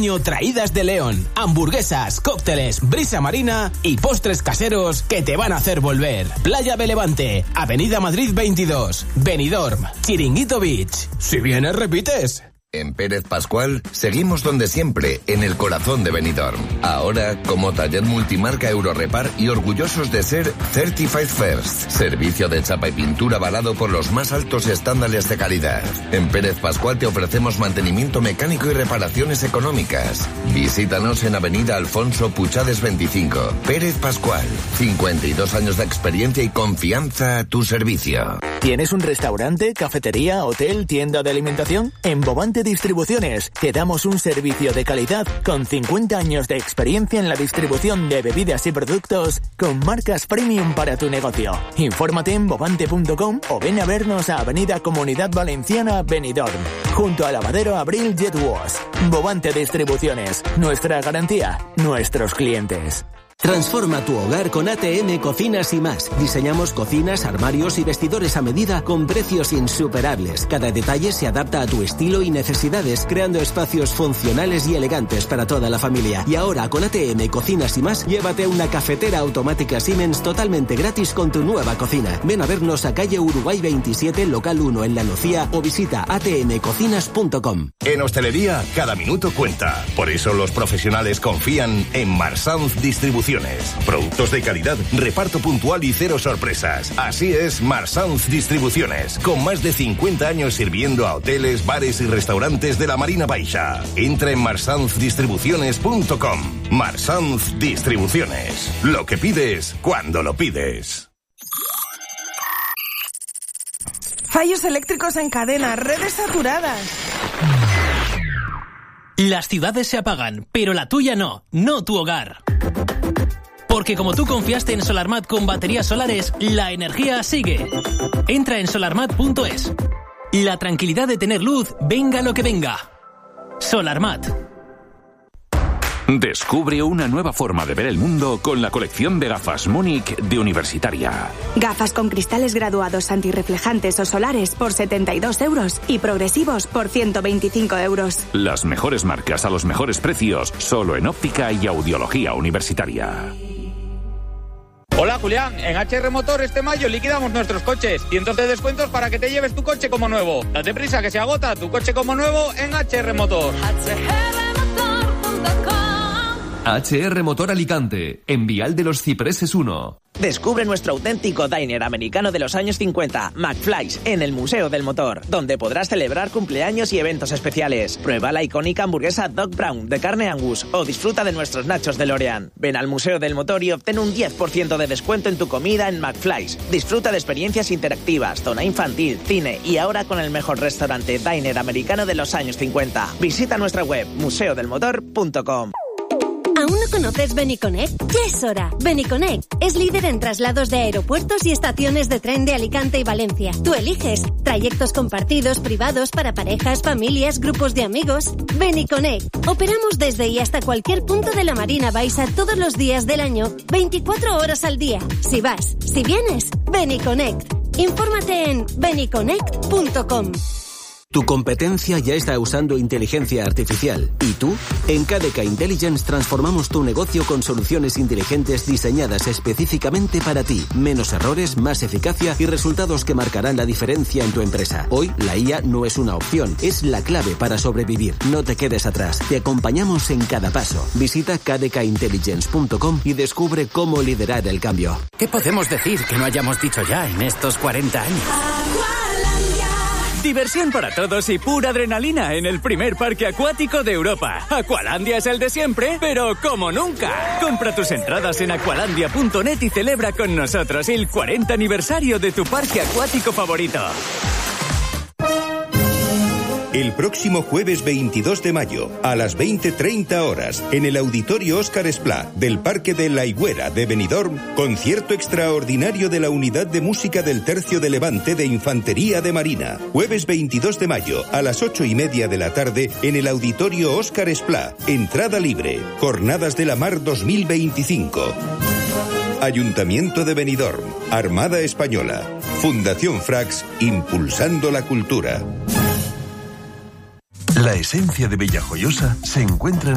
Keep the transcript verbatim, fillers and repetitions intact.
año traídas de León. Hamburguesas, cócteles, brisa marina y postres caseros que te van a hacer volver. Playa de Levante, Avenida Madrid veintidós, Benidorm, Chiringuito Beach. Si vienes, repites. En Pérez Pascual seguimos donde siempre, en el corazón de Benidorm. Ahora como taller multimarca Eurorepar y orgullosos de ser Certified First. Servicio de chapa y pintura avalado por los más altos estándares de calidad. En Pérez Pascual te ofrecemos mantenimiento mecánico y reparaciones económicas. Visítanos en Avenida Alfonso Puchades veinticinco. Pérez Pascual. cincuenta y dos años de experiencia y confianza a tu servicio. ¿Tienes un restaurante, cafetería, hotel, tienda de alimentación? En Bovante Distribuciones te damos un servicio de calidad con cincuenta años de experiencia en la distribución de bebidas y productos con marcas premium para tu negocio. Infórmate en bovante punto com o ven a vernos a Avenida Comunidad Valenciana Benidorm, junto al lavadero Abril Jet Wash. Bovante Distribuciones, nuestra garantía, nuestros clientes. Transforma tu hogar con A T M Cocinas y Más. Diseñamos cocinas, armarios y vestidores a medida con precios insuperables. Cada detalle se adapta a tu estilo y necesidades, creando espacios funcionales y elegantes para toda la familia. Y ahora con A T M Cocinas y Más, llévate una cafetera automática Siemens totalmente gratis con tu nueva cocina. Ven a vernos a calle Uruguay veintisiete, local uno en La Nucía o visita a t m cocinas punto com. En hostelería, cada minuto cuenta. Por eso los profesionales confían en Marsans Distribución. Productos de calidad, reparto puntual y cero sorpresas. Así es Marsans Distribuciones, con más de cincuenta años sirviendo a hoteles, bares y restaurantes de la Marina Baixa. Entra en marsans distribuciones punto com. Marsans Distribuciones. Lo que pides, cuando lo pides. Fallos eléctricos en cadena, redes saturadas. Las ciudades se apagan, pero la tuya no, no tu hogar. Porque como tú confiaste en Solarmat con baterías solares, la energía sigue. Entra en solarmat punto es. La tranquilidad de tener luz, venga lo que venga. Solarmat. Descubre una nueva forma de ver el mundo con la colección de gafas Múnich de Universitaria. Gafas con cristales graduados antirreflejantes o solares por setenta y dos euros y progresivos por ciento veinticinco euros. Las mejores marcas a los mejores precios, solo en óptica y audiología universitaria. Hola Julián, en H R Motor este mayo liquidamos nuestros coches. Cientos de descuentos para que te lleves tu coche como nuevo. Date prisa que se agota tu coche como nuevo en H R Motor. H R Motor Alicante, en Vial de los Cipreses uno. Descubre nuestro auténtico diner americano de los años cincuenta, McFly's, en el Museo del Motor, donde podrás celebrar cumpleaños y eventos especiales. Prueba la icónica hamburguesa Doc Brown de carne Angus o disfruta de nuestros nachos de L'Oreal. Ven al Museo del Motor y obtén un diez por ciento de descuento en tu comida en McFly's. Disfruta de experiencias interactivas, zona infantil, cine y ahora con el mejor restaurante diner americano de los años cincuenta. Visita nuestra web museo del motor punto com. ¿Aún no conoces Beniconnect? Ya es hora. Beniconnect es líder en traslados de aeropuertos y estaciones de tren de Alicante y Valencia. Tú eliges trayectos compartidos, privados, para parejas, familias, grupos de amigos. Beniconnect. Operamos desde y hasta cualquier punto de la Marina Baixa todos los días del año, veinticuatro horas al día. Si vas, si vienes, Beniconnect. Infórmate en beniconnect punto com. Tu competencia ya está usando inteligencia artificial. ¿Y tú? En K D K Intelligence transformamos tu negocio con soluciones inteligentes diseñadas específicamente para ti. Menos errores, más eficacia y resultados que marcarán la diferencia en tu empresa. Hoy, la I A no es una opción, es la clave para sobrevivir. No te quedes atrás. Te acompañamos en cada paso. Visita k d k intelligence punto com y descubre cómo liderar el cambio. ¿Qué podemos decir que no hayamos dicho ya en estos cuarenta años? Diversión para todos y pura adrenalina en el primer parque acuático de Europa. Aqualandia es el de siempre, pero como nunca. Compra tus entradas en aqualandia punto net y celebra con nosotros el cuarenta aniversario de tu parque acuático favorito. El próximo jueves veintidós de mayo, a las veinte treinta horas, en el Auditorio Óscar Esplá del Parque de La Higuera de Benidorm, concierto extraordinario de la Unidad de Música del Tercio de Levante de Infantería de Marina. Jueves veintidós de mayo, a las ocho y media de la tarde, en el Auditorio Óscar Esplá. Entrada libre. Jornadas de la Mar dos mil veinticinco. Ayuntamiento de Benidorm, Armada Española, Fundación Frax, impulsando la cultura. La esencia de Villajoyosa se encuentra en